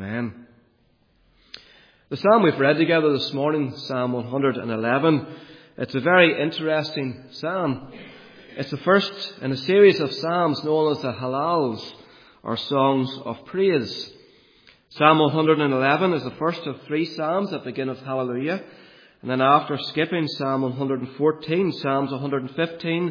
Amen. The psalm we've read together this morning, Psalm 111, it's a very interesting psalm. It's the first in a series of psalms known as the Hallels, or songs of praise. Psalm 111 is the first of three psalms that begin with Hallelujah. And then after skipping Psalm 114, Psalms 115,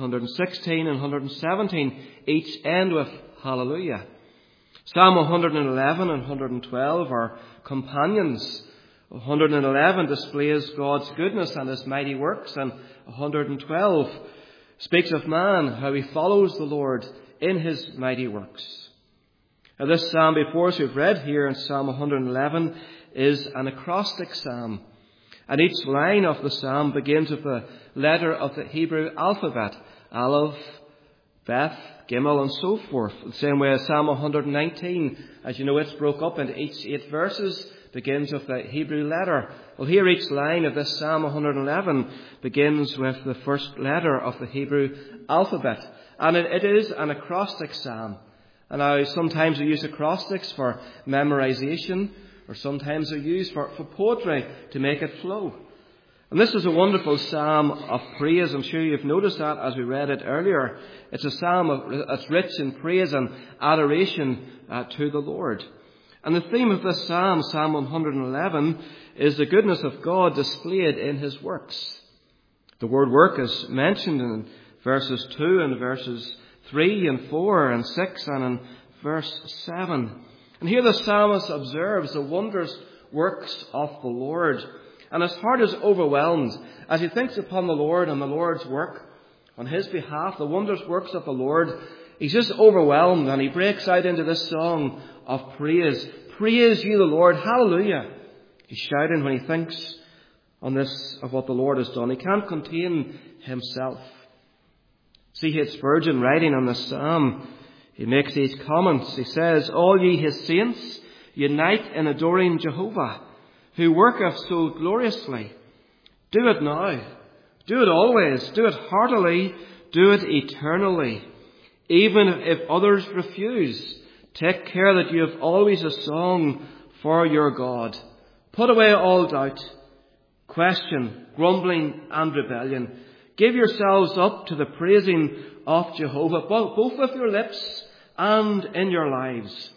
116 and 117 each end with Hallelujah. Psalm 111 and 112 are companions. 111 displays God's goodness and His mighty works, and 112 speaks of man, how he follows the Lord in His mighty works. Now, this psalm before us we've read here in Psalm 111 is an acrostic psalm. And each line of the psalm begins with the letter of the Hebrew alphabet, Aleph, Beth, Gimel, and so forth. The same way as Psalm 119, as you know, it's broke up into each 8 verses, begins with the Hebrew letter. Well, here each line of this Psalm 111 begins with the first letter of the Hebrew alphabet. And it is an acrostic psalm. And now sometimes we use acrostics for memorization, or sometimes they're used for poetry to make it flow. And this is a wonderful psalm of praise. I'm sure you've noticed that as we read it earlier. It's a psalm that's rich in praise and adoration to the Lord. And the theme of this psalm, Psalm 111, is the goodness of God displayed in His works. The word work is mentioned in verses 2 and verses 3 and 4 and 6 and in verse 7. And here the psalmist observes the wondrous works of the Lord. And his heart is overwhelmed as he thinks upon the Lord and the Lord's work on his behalf, the wondrous works of the Lord. He's just overwhelmed, and he breaks out into this song of praise. Praise ye the Lord. Hallelujah. He's shouting when he thinks on this of what the Lord has done. He can't contain himself. C.H. Spurgeon, writing on this psalm, he makes these comments. He says, "All ye His saints, unite in adoring Jehovah, who worketh so gloriously. Do it now. Do it always. Do it heartily. Do it eternally. Even if others refuse, take care that you have always a song for your God. Put away all doubt, question, grumbling and rebellion. Give yourselves up to the praising of Jehovah, both with your lips and in your lives.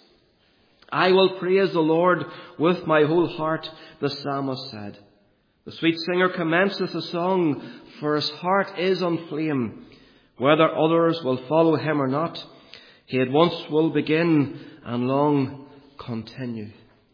I will praise the Lord with my whole heart," the psalmist said. The sweet singer commenceth the song, for his heart is on flame. Whether others will follow him or not, he at once will begin and long continue.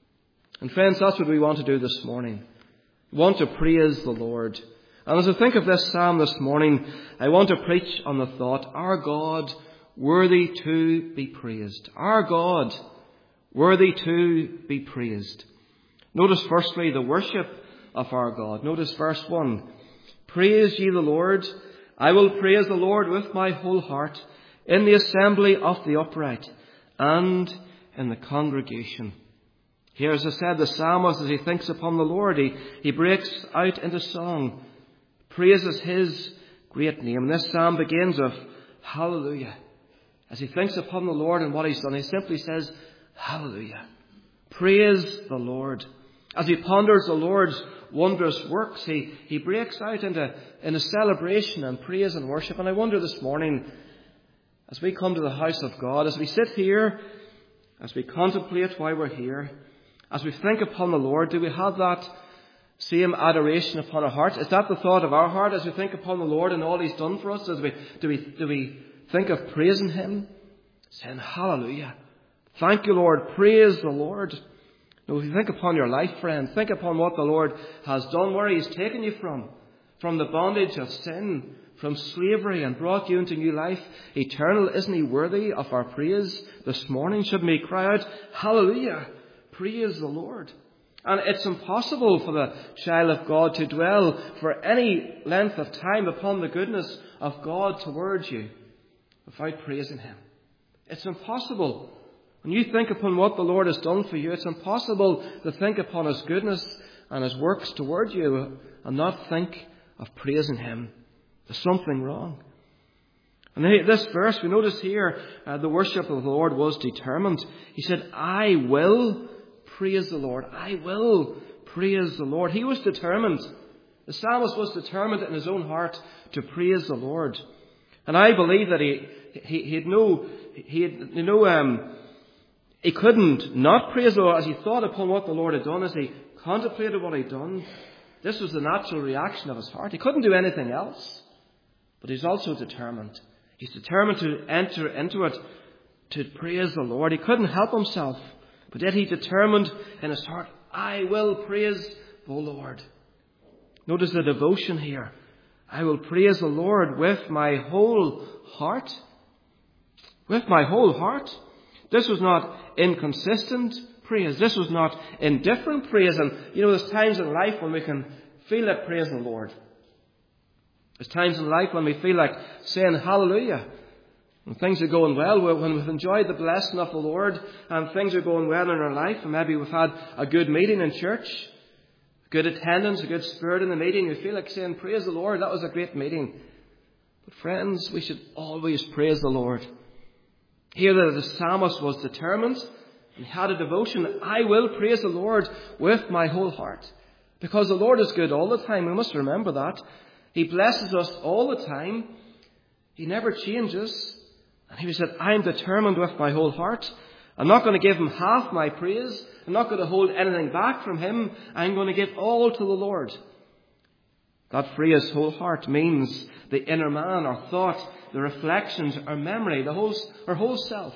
And friends, that's what we want to do this morning. We want to praise the Lord. And as I think of this psalm this morning, I want to preach on the thought, our God worthy to be praised. Our God worthy to be praised. Notice firstly the worship of our God. Notice verse 1. Praise ye the Lord. I will praise the Lord with my whole heart in the assembly of the upright and in the congregation. Here, as I said, the psalmist, as he thinks upon the Lord, he breaks out into song, praises His great name. And this psalm begins with Hallelujah. As he thinks upon the Lord and what He's done, he simply says, Hallelujah. Praise the Lord. As he ponders the Lord's wondrous works, he breaks out into a celebration and praise and worship. And I wonder this morning, as we come to the house of God, as we sit here, as we contemplate why we're here, as we think upon the Lord, do we have that same adoration upon our hearts? Is that the thought of our heart as we think upon the Lord and all He's done for us? Do we think of praising Him? Saying, Hallelujah. Thank you, Lord. Praise the Lord. Now, if you think upon your life, friend, think upon what the Lord has done, where He's taken you from the bondage of sin, from slavery, and brought you into new life, eternal. Isn't He worthy of our praise this morning? Shouldn't we cry out, Hallelujah, praise the Lord? And it's impossible for the child of God to dwell for any length of time upon the goodness of God towards you without praising Him. It's impossible. When you think upon what the Lord has done for you, it's impossible to think upon His goodness and His works toward you and not think of praising Him. There's something wrong. And this verse, we notice here, the worship of the Lord was determined. He said, I will praise the Lord. I will praise the Lord. He was determined. The psalmist was determined in his own heart to praise the Lord. And I believe that he couldn't not praise the Lord as he thought upon what the Lord had done, as he contemplated what he'd done. This was the natural reaction of his heart. He couldn't do anything else. But he's also determined. He's determined to enter into it, to praise the Lord. He couldn't help himself. But yet he determined in his heart, I will praise the Lord. Notice the devotion here. I will praise the Lord with my whole heart. With my whole heart. This was not inconsistent praise. This was not indifferent praise. And there's times in life when we can feel like praising the Lord. There's times in life when we feel like saying hallelujah. When things are going well, when we've enjoyed the blessing of the Lord and things are going well in our life, and maybe we've had a good meeting in church, good attendance, a good spirit in the meeting, we feel like saying, praise the Lord, that was a great meeting. But friends, we should always praise the Lord. Here the psalmist was determined. He had a devotion. I will praise the Lord with my whole heart. Because the Lord is good all the time. We must remember that. He blesses us all the time. He never changes. And he said, I'm determined with my whole heart. I'm not going to give him half my praise. I'm not going to hold anything back from him. I'm going to give all to the Lord. That phrase, whole heart, means the inner man, our thought, the reflections, our memory, our whole self.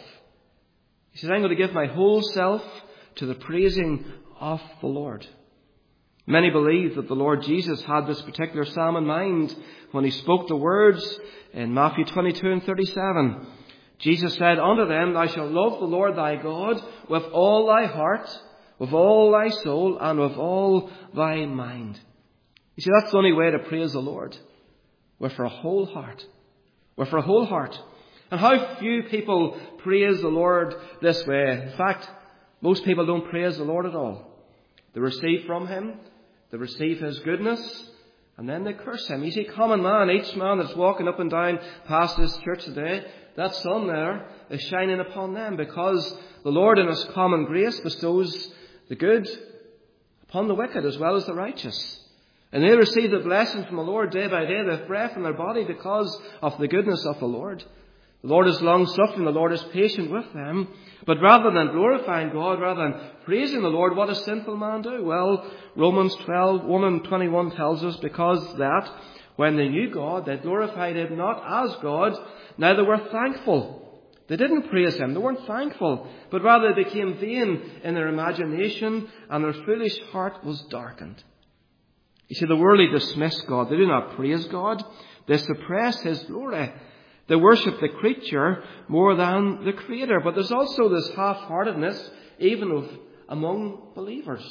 He says, I'm going to give my whole self to the praising of the Lord. Many believe that the Lord Jesus had this particular psalm in mind when he spoke the words in Matthew 22 and 37. Jesus said, unto them, thou shalt love the Lord thy God with all thy heart, with all thy soul, and with all thy mind. You see, that's the only way to praise the Lord. With our whole heart. With our whole heart. And how few people praise the Lord this way. In fact, most people don't praise the Lord at all. They receive from him. They receive his goodness. And then they curse him. You see, common man, each man that's walking up and down past this church today, that sun there is shining upon them, because the Lord in his common grace bestows the good upon the wicked as well as the righteous. And they receive the blessing from the Lord day by day. They have breath in their body because of the goodness of the Lord. The Lord is long-suffering. The Lord is patient with them. But rather than glorifying God, rather than praising the Lord, what does sinful man do? Well, Romans 12:1-21 tells us, because that when they knew God, they glorified him not as God, neither were thankful. They didn't praise him. They weren't thankful. But rather they became vain in their imagination, and their foolish heart was darkened. You see, the worldly dismiss God. They do not praise God. They suppress his glory. They worship the creature more than the Creator. But there's also this half-heartedness even among believers.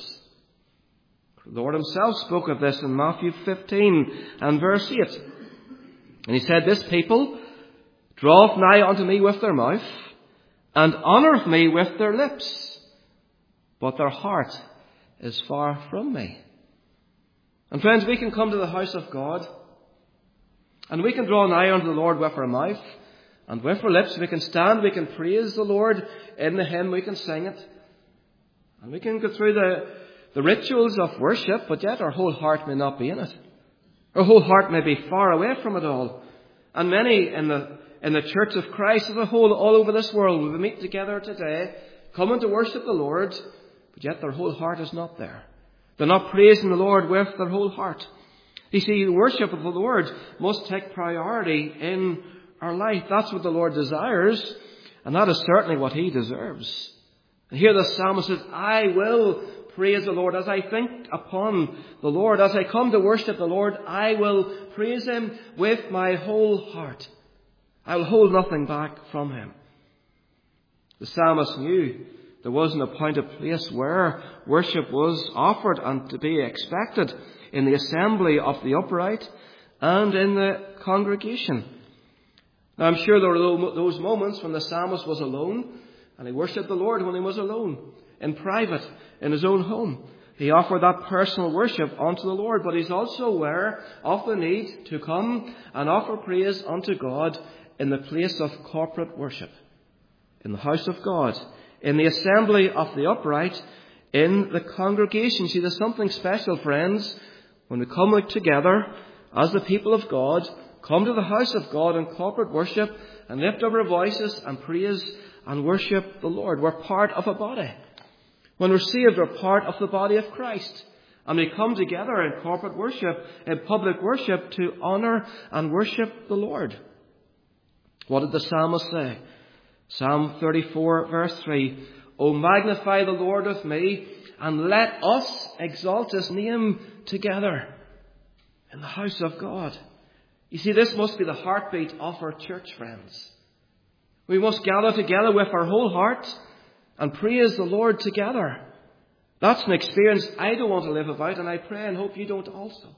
The Lord himself spoke of this in Matthew 15 and verse 8. And he said, this people draweth nigh unto me with their mouth, and honoureth me with their lips, but their heart is far from me. And friends, we can come to the house of God, and we can draw nigh unto the Lord with our mouth and with our lips. We can stand, we can praise the Lord in the hymn, we can sing it. And we can go through the rituals of worship, but yet our whole heart may not be in it. Our whole heart may be far away from it all. And many in the Church of Christ as a whole, all over this world, we meet together today, coming to worship the Lord, but yet their whole heart is not there. They're not praising the Lord with their whole heart. You see, the worship of the Lord must take priority in our life. That's what the Lord desires, and that is certainly what he deserves. And here the psalmist says, I will praise the Lord. As I think upon the Lord, as I come to worship the Lord, I will praise him with my whole heart. I will hold nothing back from him. The psalmist knew there was an appointed place where worship was offered and to be expected, in the assembly of the upright and in the congregation. Now, I'm sure there were those moments when the psalmist was alone, and he worshipped the Lord when he was alone, in private, in his own home. He offered that personal worship unto the Lord, but he's also aware of the need to come and offer praise unto God in the place of corporate worship, in the house of God, in the assembly of the upright, in the congregation. See, there's something special, friends, when we come together as the people of God, come to the house of God in corporate worship and lift up our voices and praise and worship the Lord. We're part of a body. When we're saved, we're part of the body of Christ. And we come together in corporate worship, in public worship, to honour and worship the Lord. What did the psalmist say? Psalm 34, verse 3. O magnify the Lord with me, and let us exalt his name together in the house of God. You see, this must be the heartbeat of our church, friends. We must gather together with our whole heart and praise the Lord together. That's an experience I don't want to live without, and I pray and hope you don't also.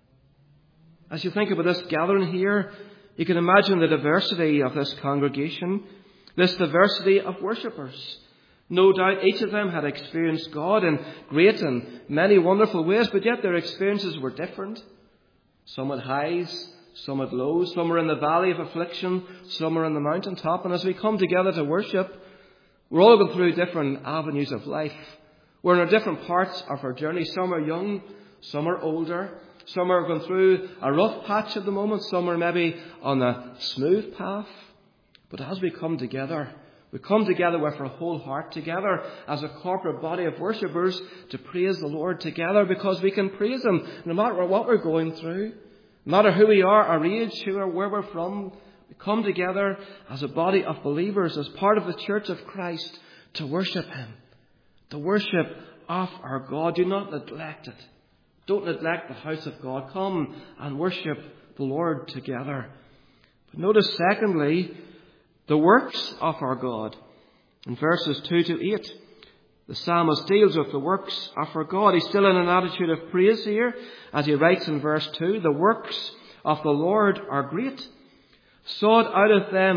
As you think about this gathering here, you can imagine the diversity of this congregation, this diversity of worshippers. No doubt each of them had experienced God in great and many wonderful ways, but yet their experiences were different. Some had highs, some had lows, some were in the valley of affliction, some were on the mountaintop. And as we come together to worship, we're all going through different avenues of life. We're in our different parts of our journey. Some are young, some are older, some are going through a rough patch at the moment, some are maybe on a smooth path. But as we come together with our whole heart, together as a corporate body of worshippers, to praise the Lord together, because we can praise him no matter what we're going through, no matter who we are, our age, where we're from. We come together as a body of believers, as part of the church of Christ, to worship him, to worship of our God. Do not neglect it. Don't neglect the house of God. Come and worship the Lord together. But notice, secondly, the works of our God. In verses 2 to 8, the psalmist deals with the works of our God. He's still in an attitude of praise here, as he writes in verse 2, the works of the Lord are great, sought out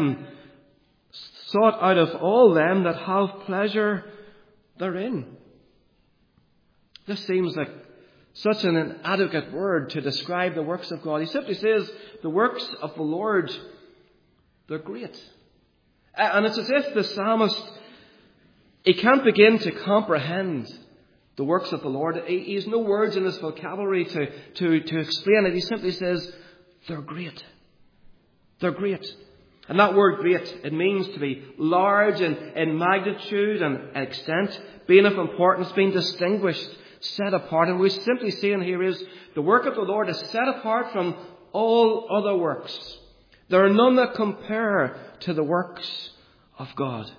of all them that have pleasure therein. This seems like such an inadequate word to describe the works of God. He simply says the works of the Lord, they're great. And it's as if the psalmist, he can't begin to comprehend the works of the Lord. He has no words in his vocabulary to explain it. He simply says, they're great. They're great. And that word great, it means to be large in magnitude and extent, being of importance, being distinguished, set apart. And we're simply saying here is the work of the Lord is set apart from all other works. There are none that compare to the works of God.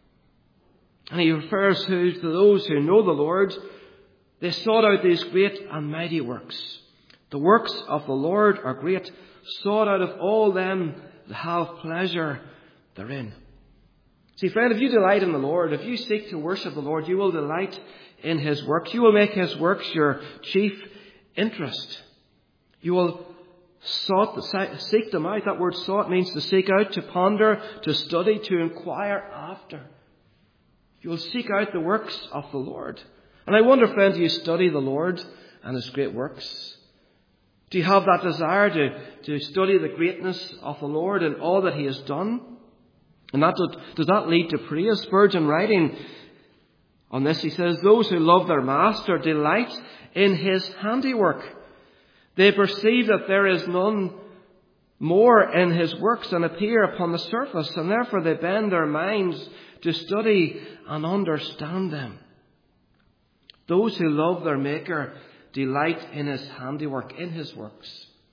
And he refers to those who know the Lord. They sought out these great and mighty works. The works of the Lord are great, sought out of all them that have pleasure therein. See, friend, if you delight in the Lord, if you seek to worship the Lord, you will delight in his works. You will make his works your chief interest. You will seek them out. That word sought means to seek out, to ponder, to study, to inquire after. You will seek out the works of the Lord. And I wonder, friend, do you study the Lord and his great works? Do you have that desire to study the greatness of the Lord and all that he has done? And does that lead to praise? Spurgeon, writing on this, he says, those who love their master delight in his handiwork. They perceive that there is none more in his works than appear upon the surface, and therefore they bend their minds to study and understand them. Those who love their Maker delight in his handiwork, in his works.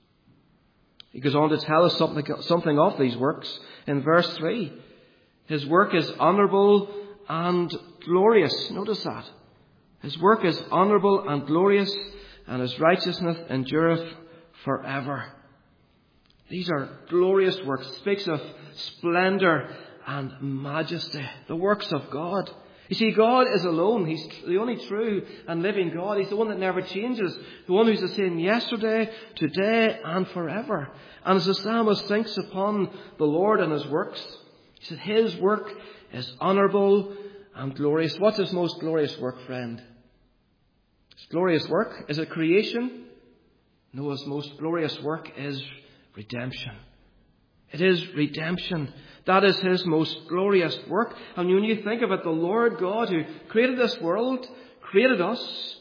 He goes on to tell us something of these works in verse 3. His work is honourable and glorious. Notice that. His work is honourable and glorious, and his righteousness endureth forever. These are glorious works. It speaks of splendour and majesty. The works of God. You see, God is alone. He's the only true and living God. He's the one that never changes. The one who's the same yesterday, today, and forever. And as the psalmist thinks upon the Lord and his works, he said his work is honourable and glorious. What's his most glorious work, friend? His glorious work? Is it creation? No, his most glorious work is redemption. It is redemption. That is his most glorious work. And when you think of it, the Lord God who created this world, created us.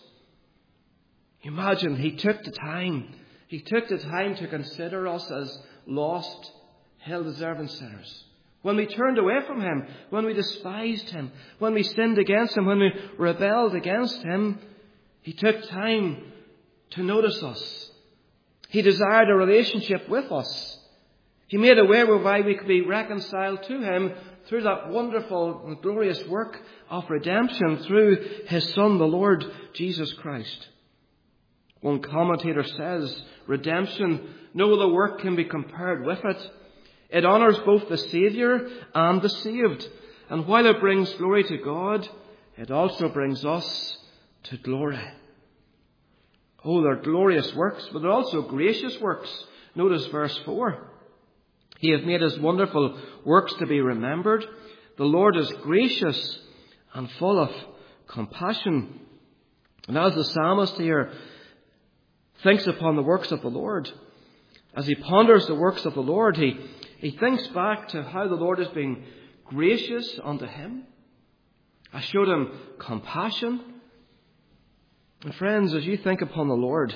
Imagine He took the time. He took the time to consider us as lost, hell-deserving sinners. When we turned away from Him, when we despised Him, when we sinned against Him, when we rebelled against Him, He took time to notice us. He desired a relationship with us. He made a way whereby we could be reconciled to Him through that wonderful and glorious work of redemption through His Son, the Lord Jesus Christ. One commentator says, redemption, no other work can be compared with it. It honours both the Saviour and the saved. And while it brings glory to God, it also brings us to glory. Oh, they're glorious works, but they're also gracious works. Notice verse 4. He hath made His wonderful works to be remembered. The Lord is gracious and full of compassion. And as the psalmist here thinks upon the works of the Lord, as he ponders the works of the Lord, he thinks back to how the Lord has been gracious unto him, has showed him compassion. And friends, as you think upon the Lord,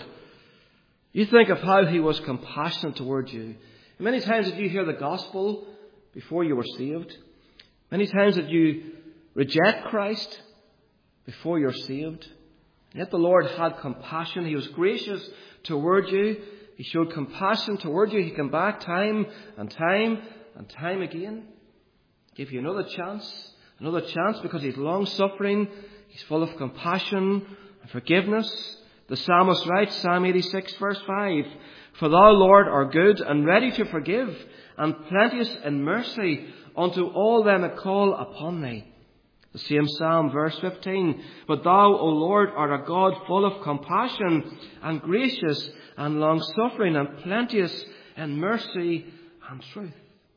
you think of how He was compassionate towards you. Many times did you hear the gospel before you were saved? Many times did you reject Christ before you're saved? Yet the Lord had compassion. He was gracious toward you. He showed compassion toward you. He came back time and time and time again. Give you another chance because He's long-suffering. He's full of compassion and forgiveness. The psalmist writes, Psalm 86, verse 5, For Thou, Lord, art good and ready to forgive, and plenteous in mercy unto all them that call upon Thee. The same psalm, verse 15, But Thou, O Lord, art a God full of compassion and gracious and long-suffering and plenteous in mercy and truth.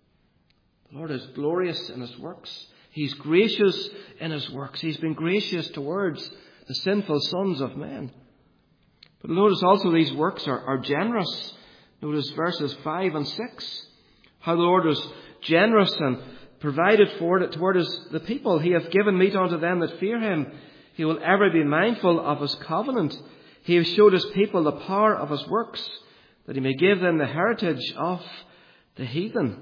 The Lord is glorious in His works. He's gracious in His works. He's been gracious towards the sinful sons of men. But notice also these works are generous. Notice verses 5 and 6. How the Lord was generous and provided for it towards the people. He hath given meat unto them that fear Him. He will ever be mindful of His covenant. He has showed His people the power of His works, that He may give them the heritage of the heathen.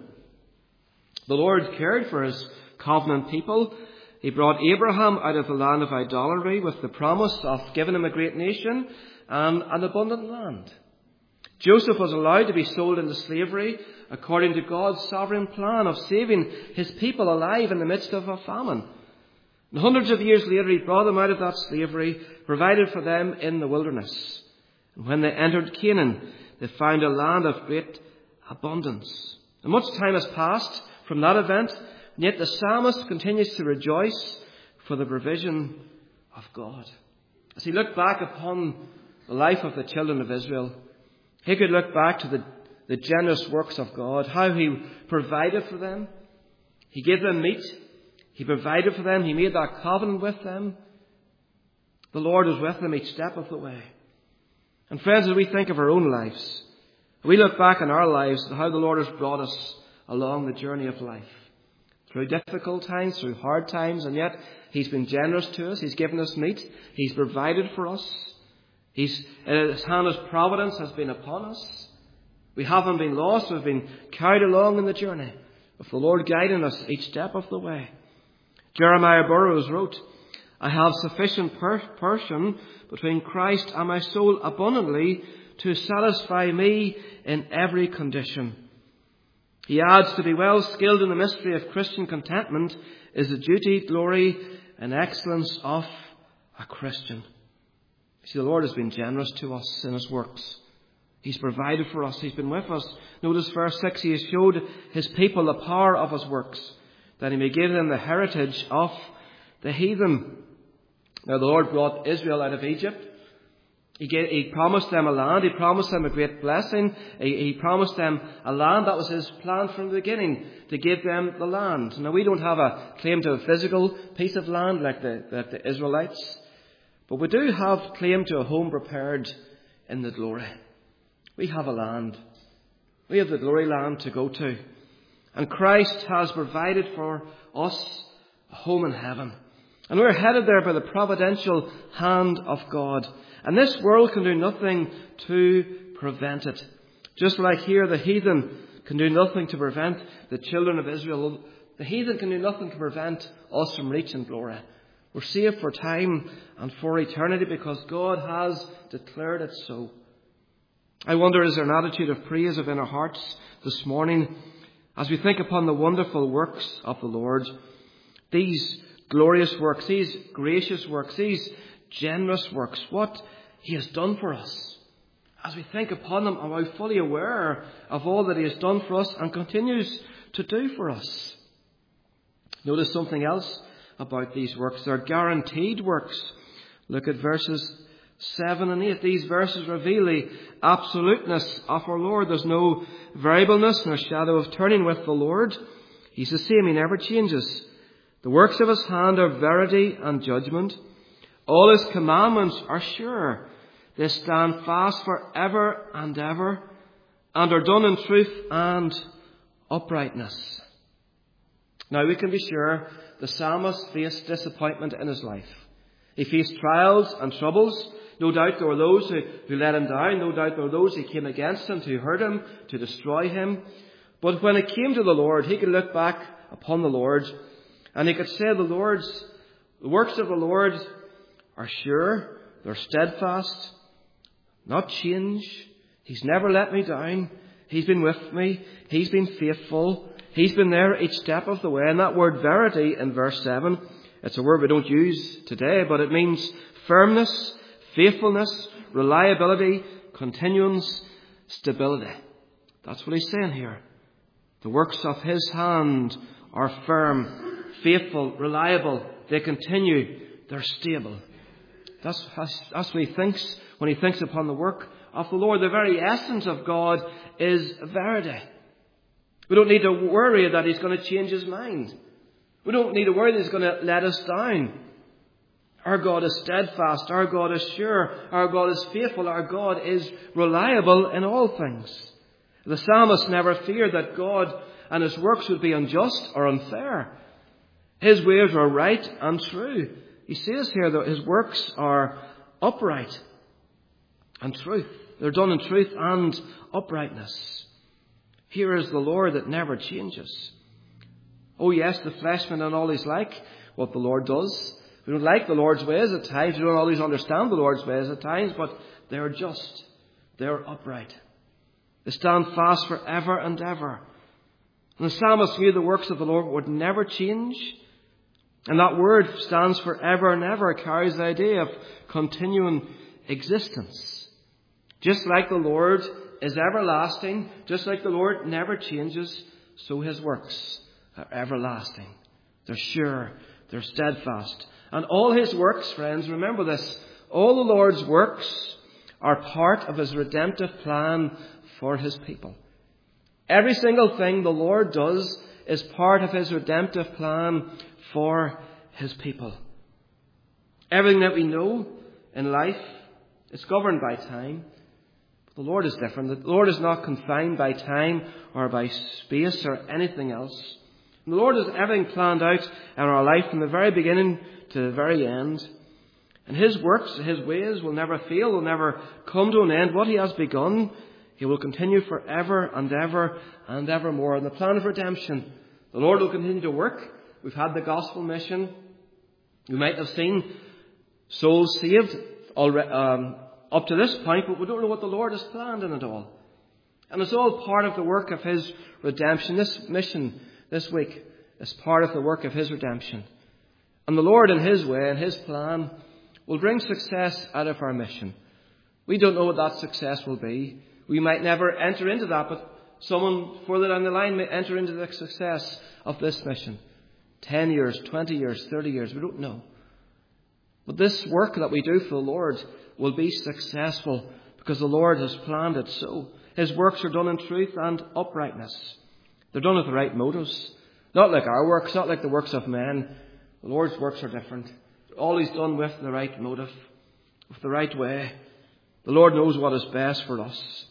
The Lord cared for His covenant people. He brought Abraham out of the land of idolatry with the promise of giving him a great nation and an abundant land. Joseph was allowed to be sold into slavery according to God's sovereign plan of saving His people alive in the midst of a famine. And hundreds of years later, He brought them out of that slavery, provided for them in the wilderness. And when they entered Canaan, they found a land of great abundance. And much time has passed from that event, and yet the psalmist continues to rejoice for the provision of God. As he looked back upon the life of the children of Israel, he could look back to the generous works of God, how He provided for them. He gave them meat. He provided for them. He made that covenant with them. The Lord was with them each step of the way. And friends, as we think of our own lives, we look back on our lives and how the Lord has brought us along the journey of life. Through difficult times, through hard times, and yet He's been generous to us. He's given us meat. He's provided for us. His hand of providence has been upon us. We haven't been lost. We've been carried along in the journey, with the Lord guiding us each step of the way. Jeremiah Burroughs wrote, I have sufficient portion between Christ and my soul abundantly to satisfy me in every condition. He adds, to be well skilled in the mystery of Christian contentment is the duty, glory, and excellence of a Christian. See, the Lord has been generous to us in His works. He's provided for us. He's been with us. Notice verse 6, He has showed His people the power of His works, that He may give them the heritage of the heathen. Now the Lord brought Israel out of Egypt. He promised them a land. He promised them a great blessing. He promised them a land. That was His plan from the beginning, to give them the land. Now we don't have a claim to a physical piece of land like the Israelites, but we do have claim to a home prepared in the glory. We have a land. We have the glory land to go to. And Christ has provided for us a home in heaven. And we're headed there by the providential hand of God. And this world can do nothing to prevent it. Just like here, the heathen can do nothing to prevent the children of Israel. The heathen can do nothing to prevent us from reaching glory. We're saved for time and for eternity because God has declared it so. I wonder, is there an attitude of praise within our hearts this morning as we think upon the wonderful works of the Lord? These glorious works, these gracious works, these generous works, what He has done for us. As we think upon them, are we fully aware of all that He has done for us and continues to do for us? Notice something else about these works. They're guaranteed works. Look at verses 7 and 8. These verses reveal the absoluteness of our Lord. There's no variableness nor shadow of turning with the Lord. He's the same. He never changes. The works of His hand are verity and judgment. All His commandments are sure. They stand fast forever and ever, and are done in truth and uprightness. Now we can be sure the psalmist faced disappointment in his life. He faced trials and troubles. No doubt there were those who let him down. No doubt there were those who came against him to hurt him, to destroy him. But when it came to the Lord, he could look back upon the Lord and he could say the works of the Lord are sure, they're steadfast, not change. He's never let me down. He's been with me. He's been faithful. He's been there each step of the way. And that word verity in verse 7, it's a word we don't use today, but it means firmness, faithfulness, reliability, continuance, stability. That's what he's saying here. The works of His hand are firm, faithful, reliable. They continue. They're stable. That's what he thinks when he thinks upon the work of the Lord. The very essence of God is verity. We don't need to worry that He's going to change His mind. We don't need to worry that He's going to let us down. Our God is steadfast. Our God is sure. Our God is faithful. Our God is reliable in all things. The psalmist never feared that God and His works would be unjust or unfair. His ways are right and true. He says here that His works are upright and truth. They're done in truth and uprightness. Here is the Lord that never changes. Oh yes, the flesh may not always like what the Lord does. We don't like the Lord's ways at times. We don't always understand the Lord's ways at times, but they're just. They're upright. They stand fast forever and ever. And the psalmist knew the works of the Lord would never change. And that word stands for ever and ever. It carries the idea of continuing existence. Just like the Lord is everlasting, just like the Lord never changes, so His works are everlasting. They're sure, they're steadfast. And all His works, friends, remember this, all the Lord's works are part of His redemptive plan for His people. Every single thing the Lord does is part of His redemptive plan for His people. Everything that we know in life is governed by time. The Lord is different. The Lord is not confined by time or by space or anything else. And the Lord has everything planned out in our life from the very beginning to the very end. And His works, His ways will never fail, will never come to an end. What He has begun, He will continue forever and ever and evermore. In the plan of redemption, the Lord will continue to work. We've had the gospel mission. You might have seen souls saved already, up to this point, but we don't know what the Lord has planned in it all. And it's all part of the work of His redemption. This mission this week is part of the work of His redemption. And the Lord in His way and His plan will bring success out of our mission. We don't know what that success will be. We might never enter into that, but someone further down the line may enter into the success of this mission. 10 years, 20 years, 30 years, we don't know. But this work that we do for the Lord will be successful because the Lord has planned it so. His works are done in truth and uprightness. They're done with the right motives. Not like our works, not like the works of men. The Lord's works are different. Always done with the right motive, with the right way. The Lord knows what is best for us.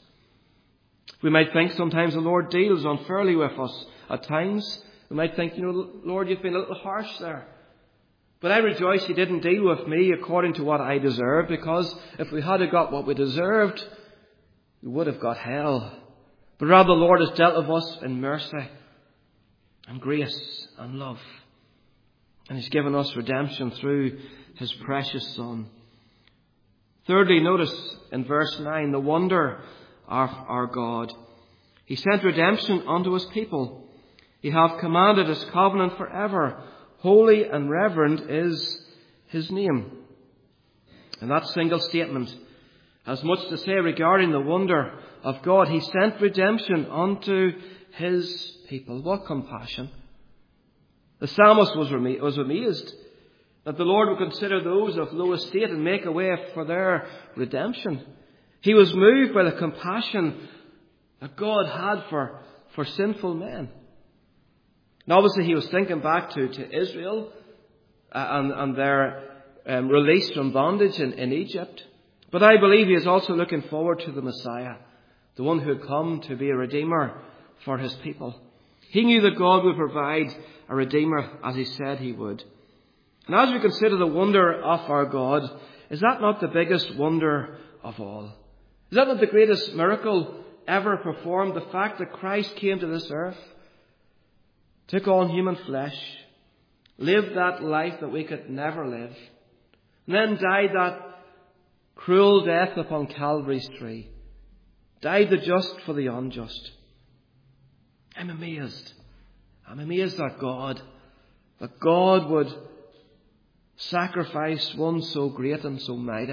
We might think sometimes the Lord deals unfairly with us at times. We might think, Lord, you've been a little harsh there. But I rejoice he didn't deal with me according to what I deserved, because if we had got what we deserved, we would have got hell. But rather the Lord has dealt with us in mercy and grace and love. And he's given us redemption through his precious Son. Thirdly, notice in verse 9 the wonder of our God. He sent redemption unto his people. He hath commanded his covenant forever. Holy and reverend is his name. And that single statement has much to say regarding the wonder of God. He sent redemption unto his people. What compassion. The psalmist was amazed that the Lord would consider those of low estate and make a way for their redemption. He was moved by the compassion that God had for sinful men. And obviously he was thinking back to Israel and their release from bondage in Egypt. But I believe he is also looking forward to the Messiah, the one who had come to be a redeemer for his people. He knew that God would provide a redeemer as he said he would. And as we consider the wonder of our God, is that not the biggest wonder of all? Is that not the greatest miracle ever performed? The fact that Christ came to this earth, took on human flesh, lived that life that we could never live, and then died that cruel death upon Calvary's tree. Died the just for the unjust. I'm amazed. I'm amazed at God. That God would sacrifice one so great and so mighty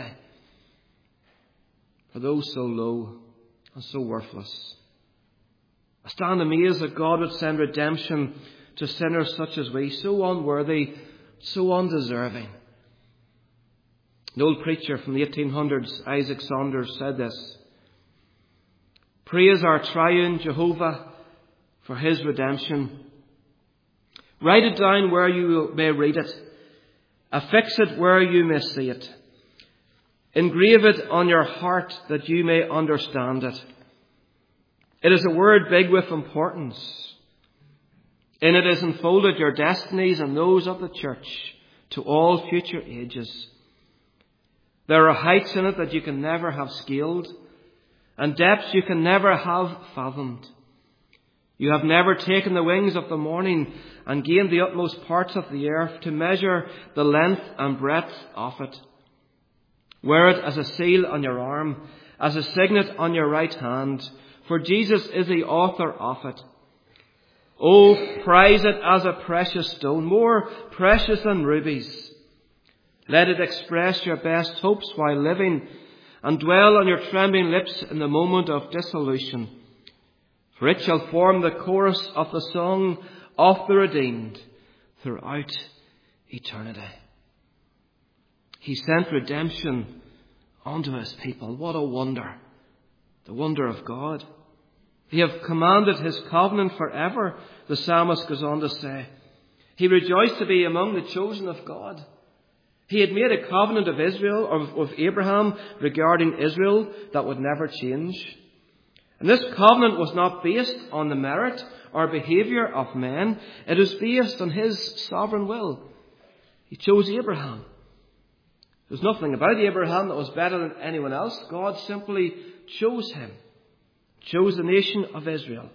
for those so low and so worthless. I stand amazed that God would send redemption to sinners such as we, so unworthy, so undeserving. An old preacher from the 1800s, Isaac Saunders, said this: "Praise our triune Jehovah for his redemption. Write it down where you may read it. Affix it where you may see it. Engrave it on your heart that you may understand it. It is a word big with importance. In it is enfolded your destinies and those of the church to all future ages. There are heights in it that you can never have scaled, and depths you can never have fathomed. You have never taken the wings of the morning and gained the utmost parts of the earth to measure the length and breadth of it. Wear it as a seal on your arm, as a signet on your right hand, for Jesus is the author of it. Oh, prize it as a precious stone, more precious than rubies. Let it express your best hopes while living, and dwell on your trembling lips in the moment of dissolution. For it shall form the chorus of the song of the redeemed throughout eternity." He sent redemption unto his people. What a wonder. The wonder of God. He hath commanded his covenant forever, the psalmist goes on to say. He rejoiced to be among the chosen of God. He had made a covenant of Israel, of Abraham, regarding Israel that would never change. And this covenant was not based on the merit or behaviour of men. It was based on his sovereign will. He chose Abraham. There's nothing about Abraham that was better than anyone else. God simply chose him. Chose the nation of Israel.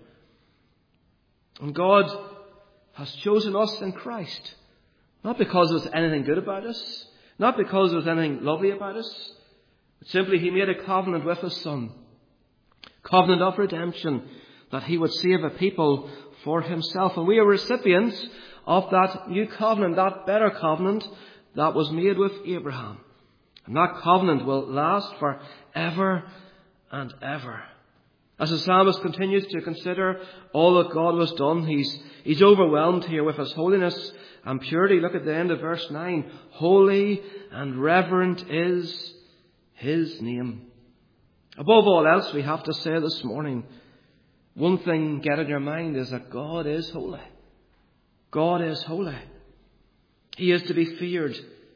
And God has chosen us in Christ. Not because there's anything good about us. Not because there's anything lovely about us. But simply he made a covenant with his Son. Covenant of redemption. That he would save a people for himself. And we are recipients of that new covenant. That better covenant that was made with Abraham. And that covenant will last forever and ever. As the psalmist continues to consider all that God has done, he's overwhelmed here with his holiness and purity. Look at the end of verse 9. Holy and reverent is his name. Above all else, we have to say this morning, one thing get in your mind is that God is holy. God is holy. He is to be feared.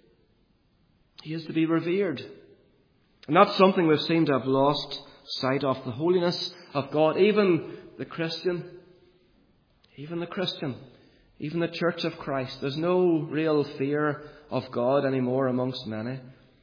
He is to be revered. And that's something we've seemed to have lost sight of, the holiness of God. Even the Christian Even the Church of Christ. There's no real fear of God anymore amongst many.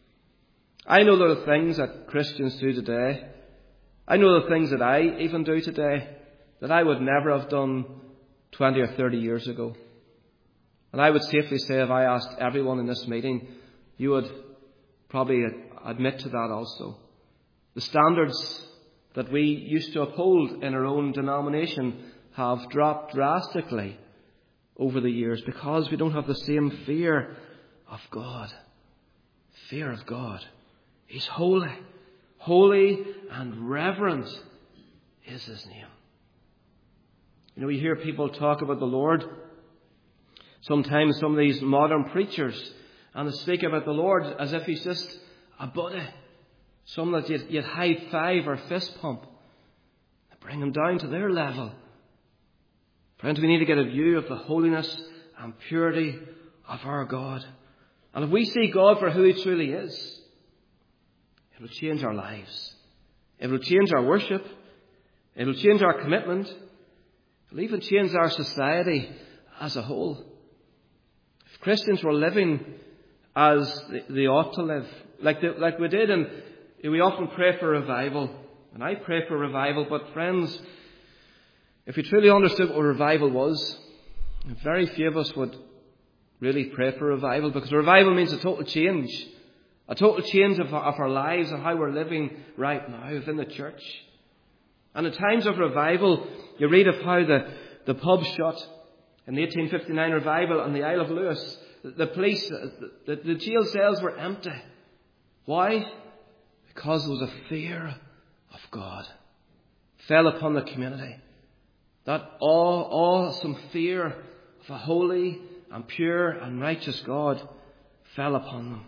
I know there are things that Christians do today. I know the things that I even do today that I would never have done 20 or 30 years ago. And I would safely say, if I asked everyone in this meeting, you would probably admit to that also. The standards that we used to uphold in our own denomination have dropped drastically over the years because we don't have the same fear of God. Fear of God. He's holy. Holy and reverent is his name. You know, you hear people talk about the Lord. Sometimes some of these modern preachers, and they speak about the Lord as if he's just a buddy. Some that you'd high five or fist pump. Bring him down to their level. Friends, we need to get a view of the holiness and purity of our God. And if we see God for who he truly is, it will change our lives. It will change our worship. It will change our commitment. It will even change our society as a whole. If Christians were living as they ought to live, like we did, and we often pray for revival. And I pray for revival, but friends, if we truly understood what revival was, very few of us would really pray for revival, because revival means a total change of our lives and how we're living right now within the church. And in times of revival, you read of how the pub shut in the 1859 revival on the Isle of Lewis. The police, the jail cells were empty. Why? Because there was a fear of God fell upon the community. That awesome fear of a holy and pure and righteous God fell upon them.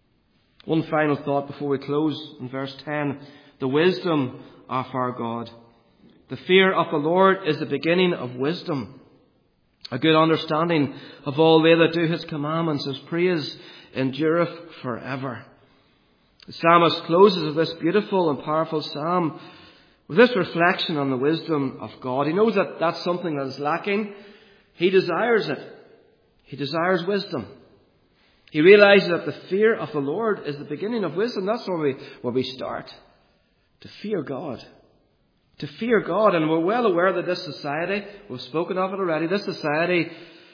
One final thought before we close in verse 10. The wisdom of our God. The fear of the Lord is the beginning of wisdom. A good understanding of all they that do his commandments. His praise endureth forever. The psalmist closes with this beautiful and powerful psalm with this reflection on the wisdom of God. He knows that that's something that is lacking. He desires it. He desires wisdom. He realizes that the fear of the Lord is the beginning of wisdom. That's where we start. To fear God. To fear God. And we're well aware that this society, we've spoken of it already, this society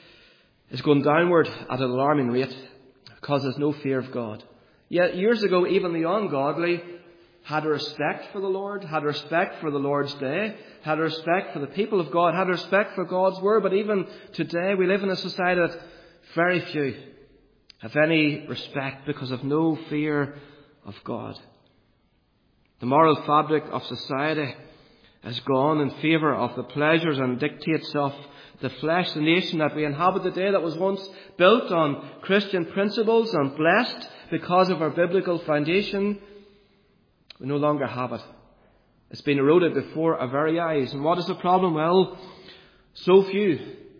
is going downward at an alarming rate because there's no fear of God. Yet years ago, even the ungodly had a respect for the Lord, had a respect for the Lord's day, had a respect for the people of God, had a respect for God's word. But even today, we live in a society that very few have any respect because of no fear of God. The moral fabric of society has gone in favour of the pleasures and dictates of the flesh. The nation that we inhabit today, that was once built on Christian principles and blessed because of our biblical foundation, we no longer have it. It's been eroded before our very eyes. And what is the problem? Well, so few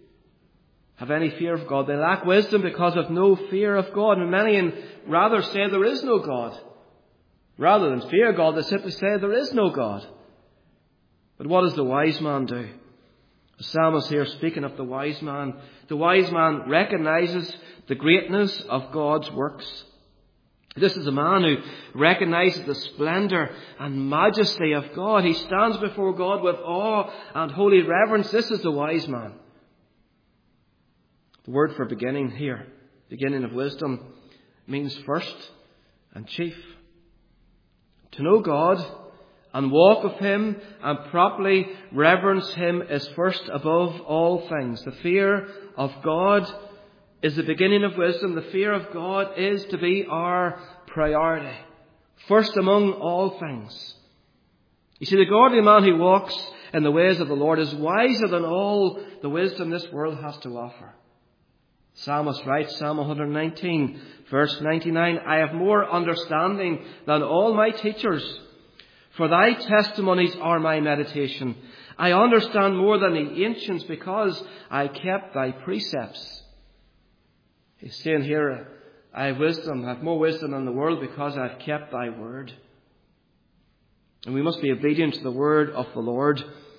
have any fear of God. They lack wisdom because of no fear of God. And many rather say there is no God. Rather than fear God, they simply say there is no God. But what does the wise man do? The psalmist here speaking of the wise man recognizes the greatness of God's works. This is a man who recognizes the splendor and majesty of God. He stands before God with awe and holy reverence. This is the wise man. The word for beginning here, beginning of wisdom, means first and chief. To know God and walk with him and properly reverence him is first above all things. The fear of God is the beginning of wisdom. The fear of God is to be our priority. First among all things. You see, the godly man who walks in the ways of the Lord is wiser than all the wisdom this world has to offer. Psalmist writes, Psalm 119, verse 99, I have more understanding than all my teachers, for thy testimonies are my meditation. I understand more than the ancients because I kept thy precepts. He's saying here, I have wisdom, I have more wisdom than the world because I have kept thy word. And we must be obedient to the word of the Lord.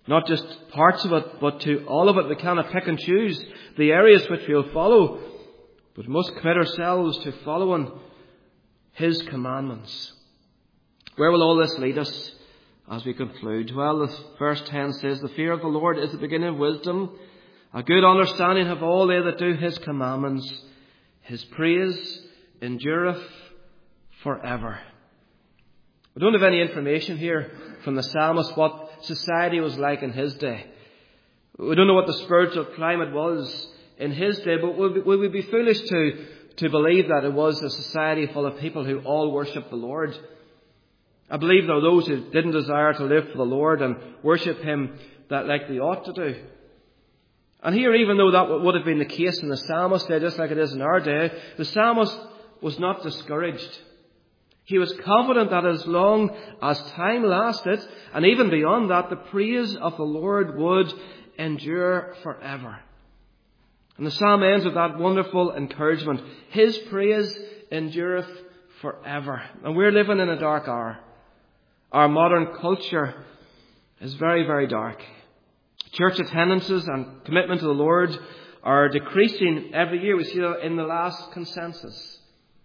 Not just parts of it, but to all of it. We cannot pick and choose the areas which we'll follow, but we must commit ourselves to following His commandments. Where will all this lead us as we conclude? Well, the verse 10 says, the fear of the Lord is the beginning of wisdom. A good understanding have all they that do His commandments. His praise endureth forever. We don't have any information here from the psalmist what society was like in his day. We don't know what the spiritual climate was in his day, but would we be foolish to believe that it was a society full of people who all worshipped the Lord? I believe there were those who didn't desire to live for the Lord and worship Him that like they ought to do. And here, even though that would have been the case in the psalmist's day, just like it is in our day, the psalmist was not discouraged. He was confident that as long as time lasted, and even beyond that, the praise of the Lord would endure forever. And the psalm ends with that wonderful encouragement. His praise endureth forever. And we're living in a dark hour. Our modern culture is very, very dark. Church attendances and commitment to the Lord are decreasing every year. We see that in the last census.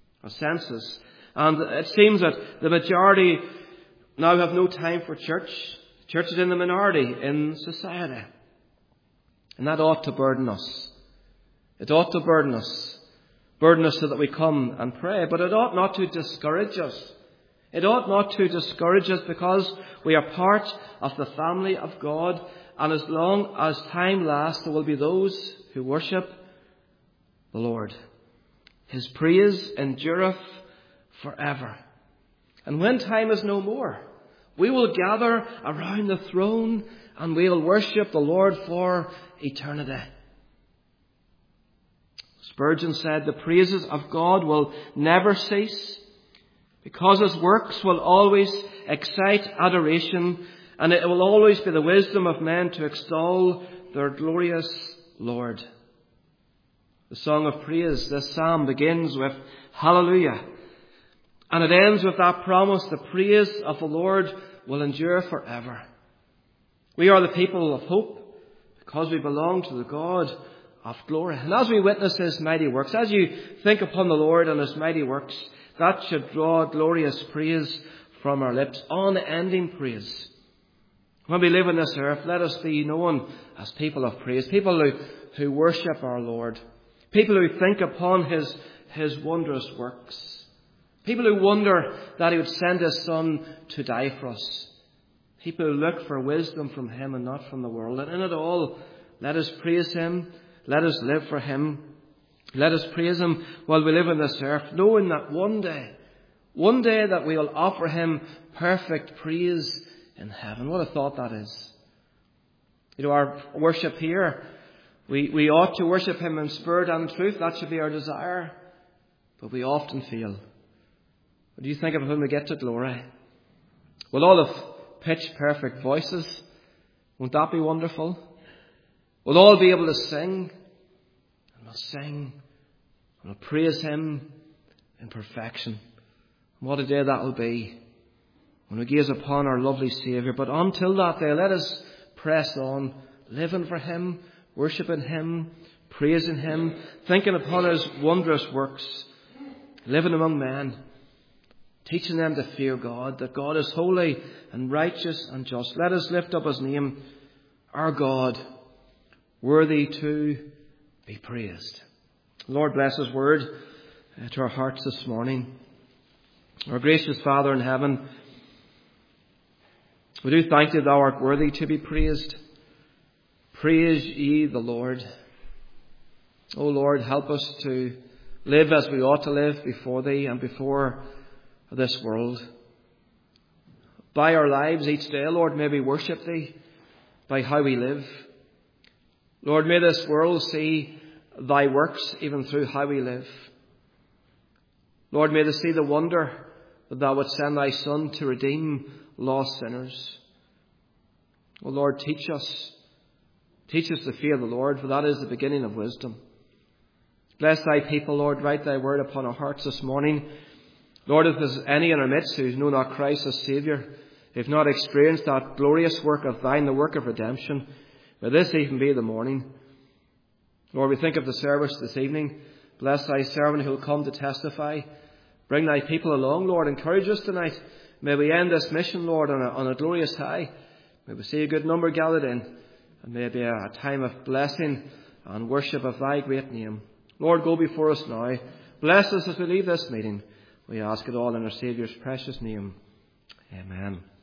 And it seems that the majority now have no time for church. Church is in the minority in society. And that ought to burden us. It ought to burden us. Burden us so that we come and pray. But it ought not to discourage us. It ought not to discourage us because we are part of the family of God. And as long as time lasts, there will be those who worship the Lord. His praise endureth forever. And when time is no more, we will gather around the throne and we'll worship the Lord for eternity. Spurgeon said, the praises of God will never cease because His works will always excite adoration, and it will always be the wisdom of men to extol their glorious Lord. The song of praise, this psalm begins with Hallelujah. And it ends with that promise, the praise of the Lord will endure forever. We are the people of hope because we belong to the God of glory. And as we witness His mighty works, as you think upon the Lord and His mighty works, that should draw glorious praise from our lips, unending praise. When we live on this earth, let us be known as people of praise, people who worship our Lord, people who think upon His wondrous works, people who wonder that He would send His Son to die for us, people who look for wisdom from Him and not from the world. And in it all, let us praise Him, let us live for Him, let us praise Him while we live on this earth, knowing that one day that we will offer Him perfect praise in heaven. What a thought that is. You know, our worship here, we ought to worship Him in spirit and truth. That should be our desire. But we often fail. What do you think of when we get to glory? We'll all have pitch perfect voices. Won't that be wonderful? We'll all be able to sing. And we'll sing. And we'll praise Him in perfection. And what a day that will be when we gaze upon our lovely Saviour. But until that day, let us press on, living for Him, worshipping Him, praising Him, thinking upon His wondrous works, living among men, teaching them to fear God, that God is holy and righteous and just. Let us lift up His name, our God, worthy to be praised. Lord, bless His word to our hearts this morning. Our gracious Father in heaven, we do thank Thee, Thou art worthy to be praised. Praise ye the Lord. O Lord, help us to live as we ought to live before Thee and before this world. By our lives each day, Lord, may we worship Thee by how we live. Lord, may this world see Thy works even through how we live. Lord, may they see the wonder that Thou would send Thy Son to redeem lost sinners. O Lord, teach us. Teach us to fear the Lord, for that is the beginning of wisdom. Bless Thy people, Lord. Write Thy word upon our hearts this morning. Lord, if there's any in our midst who know not Christ as Saviour, who have not experienced that glorious work of thine, the work of redemption, may this even be the morning. Lord, we think of the service this evening. Bless thy servant who will come to testify. Bring thy people along, Lord. Encourage us tonight. May we end this mission, Lord, on a glorious high. May we see a good number gathered in. And may it be a time of blessing and worship of thy great name. Lord, go before us now. Bless us as we leave this meeting. We ask it all in our Saviour's precious name. Amen.